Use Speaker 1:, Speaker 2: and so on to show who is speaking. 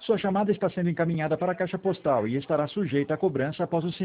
Speaker 1: Sua chamada está sendo encaminhada para a caixa postal e estará sujeita a cobrança após o